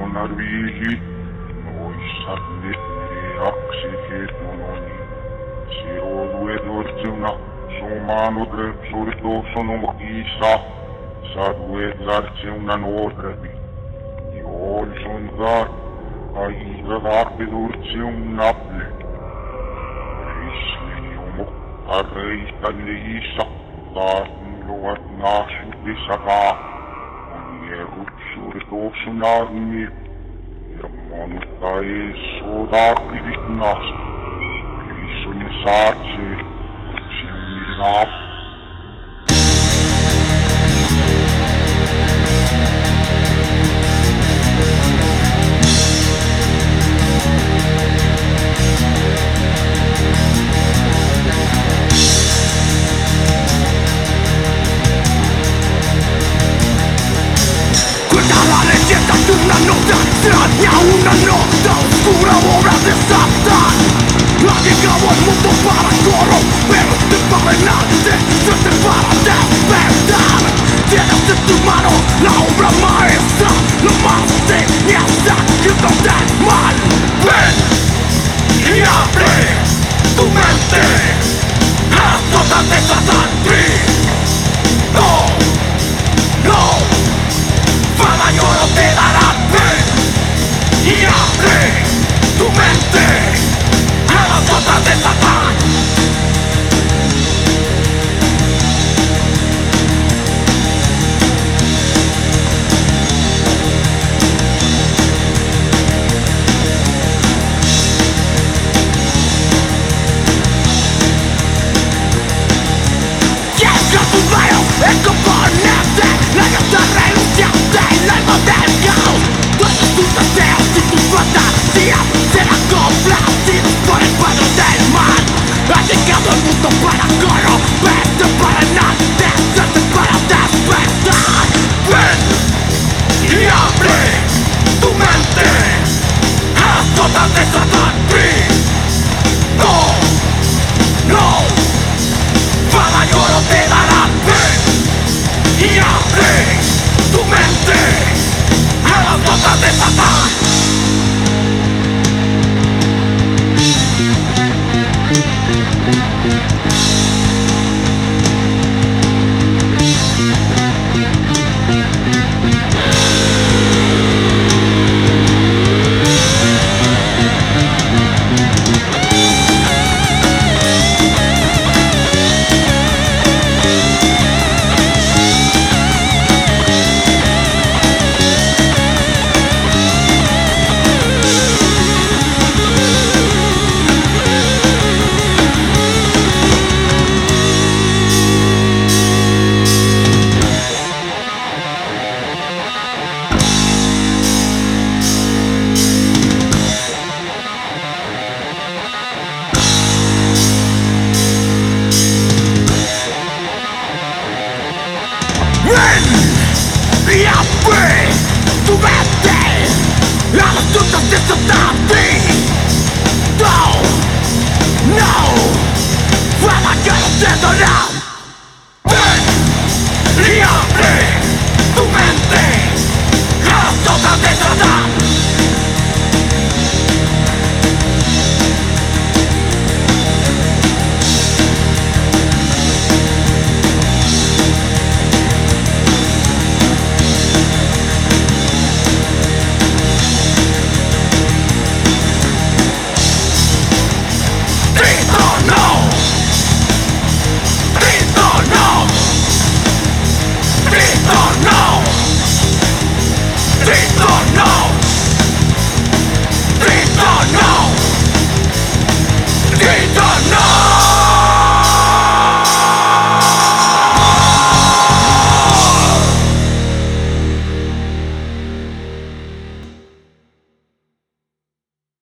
narvili, noissat neaksikhet mononi. Siroduedortuna, somanodrepsoritosono isa, saduedartuna nodrepi. Jolsundar, aigadapedortsunnaple. Risliumo, arreistalle taasnuvat naasutisaka. Suurituoksunarmi ja monuttai sodaaktivitnas. Rissun saatsi, siunilap. Una nota extraña, una nota oscura, obra de Satán. Ha llegado al mundo para corromperte, para enaltecerte, para despertar. Tienes en tu mano la obra maestra, lo más siniestra que no del mal. Ven y abre tu mente a las notas de Satán. No, no, fama y oro te darán. Ven y abre tu mente a las notas de Satán. Llega tu veo, el componente, la guitarra renunciante, el alma del caos. Todos tus deseos y tus fantasías serán complacidos por el padre del mal. Ha llegado el mundo para corromperte, para enaltecerte, para despertar. Ven y abre tu mente a las notas de Satán. No, no, fama y oro te darán. Ven y abre tu mente a las notas de Satán. Y abre tu mente a las notas de Satán. No, no, fama que no te dará.